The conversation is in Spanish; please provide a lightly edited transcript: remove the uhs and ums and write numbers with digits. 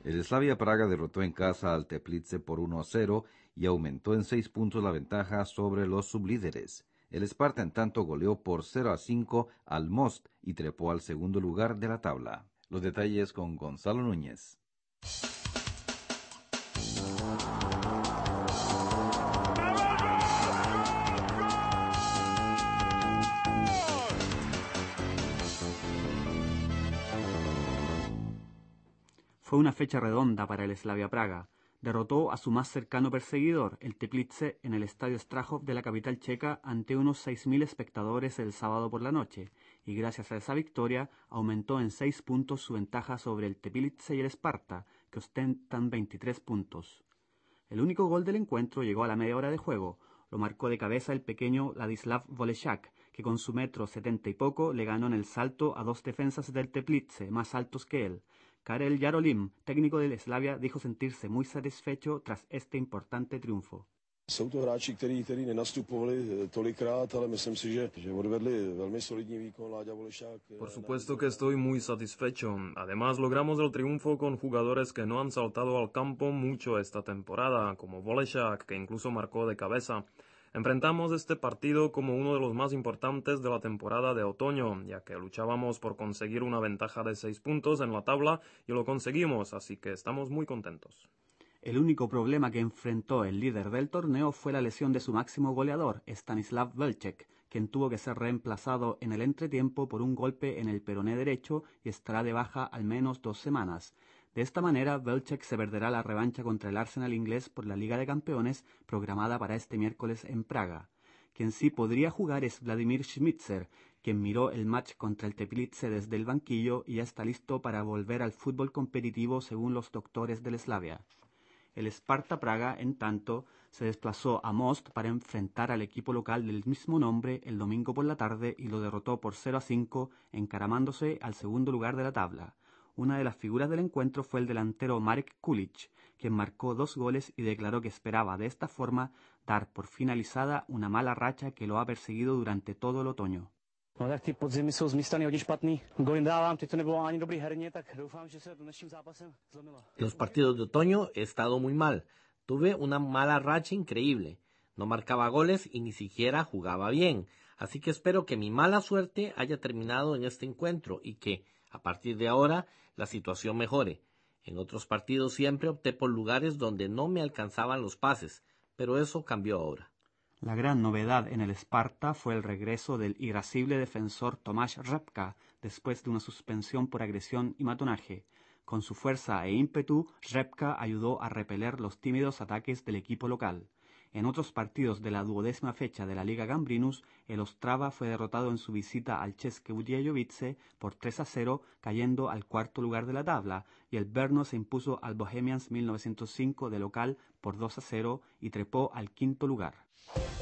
El Slavia Praga derrotó en casa al Teplice por 1-0 y aumentó en 6 puntos la ventaja sobre los sublíderes. El Sparta en tanto goleó por 0-5 al Most y trepó al segundo lugar de la tabla. Los detalles con Gonzalo Núñez. Fue una fecha redonda para el Slavia Praga. Derrotó a su más cercano perseguidor, el Teplice, en el estadio Strahov de la capital checa ante unos 6.000 espectadores el sábado por la noche, y gracias a esa victoria aumentó en 6 puntos su ventaja sobre el Teplice y el Sparta, que ostentan 23 puntos. El único gol del encuentro llegó a la media hora de juego. Lo marcó de cabeza el pequeño Ladislav Voleshak, que con su 1,70 y poco le ganó en el salto a 2 defensas del Teplice, más altos que él. Karel Jarolim, técnico del Slavia, dijo sentirse muy satisfecho tras este importante triunfo. Jsou to hráči, kteří nenastupovali tolikrát, ale myslím si, že odvedli velmi solidní výkon. Láďa Volešák. Por supuesto que estoy muy satisfecho. Además, logramos el triunfo con jugadores que no han saltado al campo mucho esta temporada, como Volešák, que incluso marcó de cabeza. Enfrentamos este partido como uno de los más importantes de la temporada de otoño, ya que luchábamos por conseguir una ventaja de 6 puntos en la tabla y lo conseguimos, así que estamos muy contentos. El único problema que enfrentó el líder del torneo fue la lesión de su máximo goleador, Stanislav Velček, quien tuvo que ser reemplazado en el entretiempo por un golpe en el peroné derecho y estará de baja al menos 2 semanas. De esta manera, Velček se perderá la revancha contra el Arsenal inglés por la Liga de Campeones programada para este miércoles en Praga. Quien sí podría jugar es Vladimir Schmitzer, quien miró el match contra el Teplice desde el banquillo y ya está listo para volver al fútbol competitivo según los doctores del Slavia. El Sparta Praga, en tanto, se desplazó a Most para enfrentar al equipo local del mismo nombre el domingo por la tarde y lo derrotó por 0-5, encaramándose al segundo lugar de la tabla. Una de las figuras del encuentro fue el delantero Marek Kulic, quien marcó 2 goles y declaró que esperaba de esta forma dar por finalizada una mala racha que lo ha perseguido durante todo el otoño. No tak ty podzimy jsou z mé strany hodně špatný. Gól dávám, teď to nebylo ani dobrý herně, tak doufám, že se dnešním zápasem zlomilo. Los partidos de otoño he estado muy mal. Tuve una mala racha increíble. No marcaba goles y ni siquiera jugaba bien. Así que espero que mi mala suerte haya terminado en este encuentro y que, a partir de ahora, la situación mejore. En otros partidos siempre opté por lugares donde no me alcanzaban los pases, pero eso cambió ahora. La gran novedad en el Sparta fue el regreso del irascible defensor Tomáš Řepka después de una suspensión por agresión y matonaje. Con su fuerza e ímpetu, Řepka ayudó a repeler los tímidos ataques del equipo local. En otros partidos de la 12ª fecha de la Liga Gambrinus, el Ostrava fue derrotado en su visita al České Budějovice por 3-0, cayendo al 4º lugar de la tabla, y el Brno se impuso al Bohemians 1905 de local por 2-0 y trepó al 5º lugar.